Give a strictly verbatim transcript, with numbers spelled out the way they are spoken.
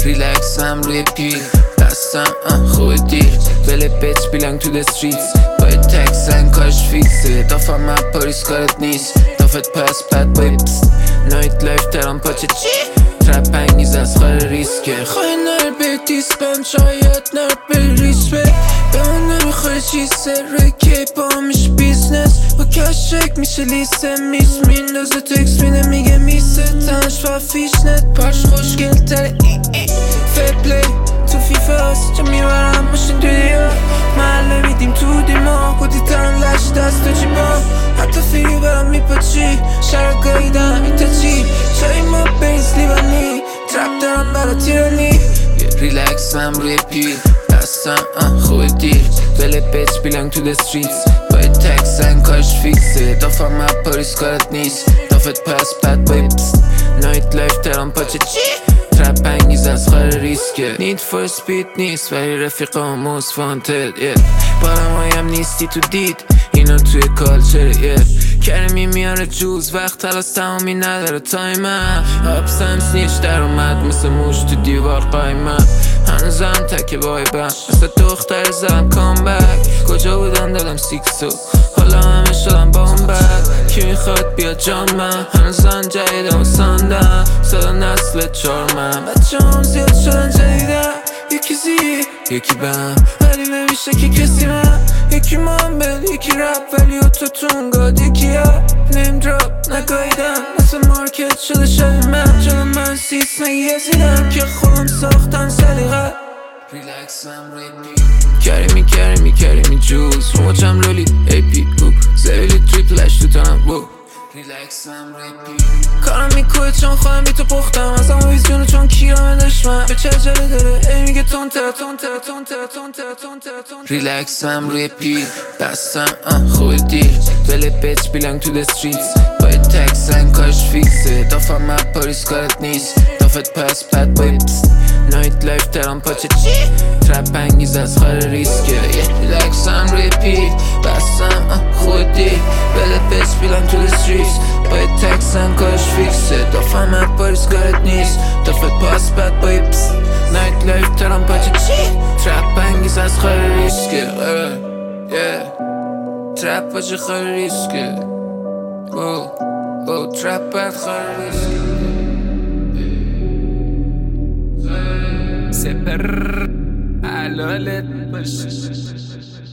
ریلکسم روی پیل دستم خوب دیر بله بیچ بیلنگ تو the streets باید تکسن کارش فیکسه دافم من پاریس کارت نیست دافت پس بد باید پست نایت لایف ترام پاچه چی؟ ترپ انگیز از خار ریسکه خواهی نر به دیسپم شاید نر به ریسپه به من نمیخواه چیزه روی کیپ همیش بیزنس با کشک میشه لیسته میز میندازه تکس مینه میگه میسه تنش و فیشنت پرش خوشگل تره ای ای فیپلی تو فیفه هست چه میبرم ماشین تو دیا محله میدیم تو دیما کودی تن لش دست تو جیبا حتی فیری برم میپاچی شرگاهی دم ایتا چی چای ما بینز لیبانی ترپ دارم برا تیرانی ریلکسم روی پیل دستم خوب دیر بله بیچ بیلنگ تو the streets باید تکسن کارش فیکسه دافم من پاریس کارت نیست دافت پس بد باید پست نایت لایف ترام پاچه چی؟ ترپ انگیز از خار ریسکه نید فور سپید نیست ولی رفیقا موز فانتد yeah. بارم هایم نیستی تو دید اینا توی کالچر yeah. کرمی میاره جوز وقت تلاس تمامی نداره تایمم آبسم سنیش در اومد مثل موش تو دیوار قایمم هنوزم تکه بایبم مثل دختر زدم کامبک کجا بودم دادم سیکسو حالا همه شدم بامبک کی میخواد بیاد جامم هنوزم جدیدم و سندم صدا نسل چارمم بچه هم زیاد شدن جدیدم یکی زی یکی بم ولی نمیشه که کسی من یکی مامبل یکی رپ ولی اوتوتون گاد یکی ها نیم دراپ نگاهیدم مثل مارکت شده شده من چون من سیس نگیزیدم که خودم ساختم سلیقه ریلکسم روی پی کریمی کریمی کریمی جوز رو مچم رولی ای پی اوپ زویلی تریپلش تو تنم وو ریلکسم روی پی کارم میکوه چون خواهم بی تو پختم از همه ویزیونو چون کیرم دشمن به چه جله داره ای میگه تون تر تون تر تون تر تون تر تون تر تون تر ریلکسم روی پی دستم خوب دیر بله بیچ بیلنگ تو the streets باید تکسن کارش فیکسه دافم من پاریس کارت نیست دافت پس بد باید پست نایت لایف ترام پاچه چی؟ ترپ انگیز از خار ریسکه ریلکسم روی پی دستم خوب دیر بله بیچ بیلنگ تو the streets باید تکسن کارش فیکسه دافم من پاریس کارت نیست دافت پس بد باید پست نایت لایف ترام پاچه چی؟ ترپ انگیز از خار ریسکه ترپ پاچه خار ریسکه ترپ بد خار ریسکه سپر علالت باشه